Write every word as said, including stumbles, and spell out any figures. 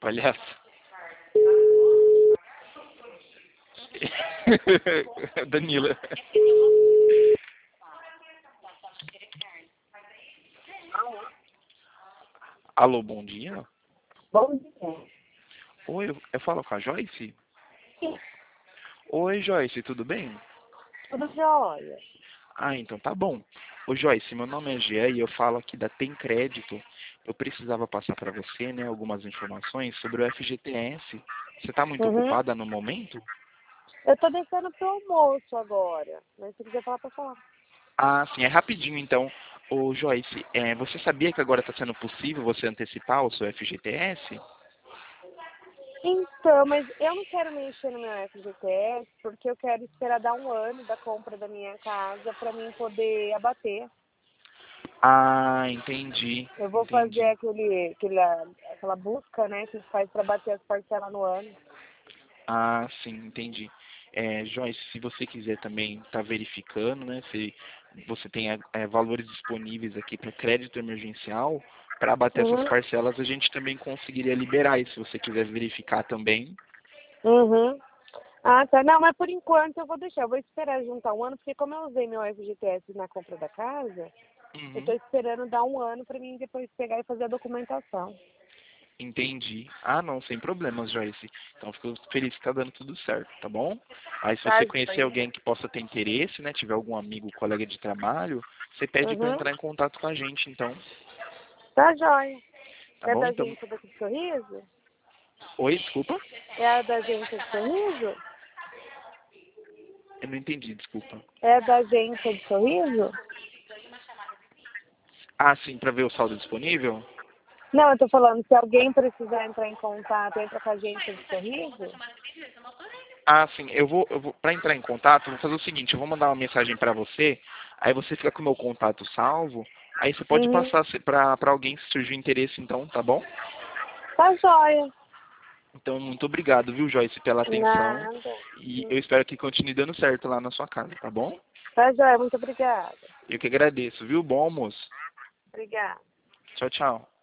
Palhaço. Danila. Alô, bom dia. Bom dia. Oi, eu, eu falo com a Joyce? Sim. Oi, Joyce, tudo bem? Tudo jóia. Ah, então tá bom. Ô, Joyce, meu nome é Jean e eu falo aqui da Tem Crédito. Eu precisava passar para você, né, algumas informações sobre o F G T S. Você está muito Uhum. ocupada no momento? Eu tô descendo pro almoço agora. Mas se quiser falar, pra falar. Ah, sim, é rapidinho então. Ô, Joyce, é, você sabia que agora está sendo possível você antecipar o seu F G T S? Então, mas eu não quero mexer no meu F G T S porque eu quero esperar dar um ano da compra da minha casa para mim poder abater. Ah, entendi, Eu vou fazer entendi. aquele, aquele, aquela busca, né, que faz para bater as parcelas no ano. Ah, sim, entendi. É, Joyce, se você quiser também estar verificando, né, se você tem é, valores disponíveis aqui para crédito emergencial, para bater essas Uhum. parcelas, a gente também conseguiria liberar isso, se você quiser verificar também. Uhum. Ah, tá. Não, mas por enquanto eu vou deixar. Eu vou esperar juntar um ano, porque como eu usei meu F G T S na compra da casa, eu tô Uhum, esperando dar um ano para mim depois pegar e fazer a documentação. entendi. Ah, não, sem problemas, Joyce. Então, fico feliz que está dando tudo certo, tá bom? Aí, se Tá, você conhecer joia. alguém que possa ter interesse, né, tiver algum amigo, colega de trabalho, você pede para Uhum. entrar em contato com a gente, então, Tá joia. tá É bom? da Então, agência daqui de Sorriso? oi, desculpa? É a da agência de Sorriso? Eu não entendi, desculpa. É da agência de Sorriso? Ah, sim, para ver o saldo disponível? Não, eu tô falando, se alguém precisar entrar em contato, entra com a agência de Sorriso? Ah, sim, eu vou, eu vou para entrar em contato, eu vou fazer o seguinte, eu vou mandar uma mensagem para você, aí você fica com o meu contato salvo, aí você pode Uhum. passar para para alguém se surgir interesse, então, tá bom? Tá joia. Então, muito obrigado, viu, Joyce, pela atenção, Nada. e eu Hum. espero que continue dando certo lá na sua casa, tá bom? Tá joia, muito obrigada. Eu que agradeço, viu? Bom almoço. Obrigada. Tchau, tchau.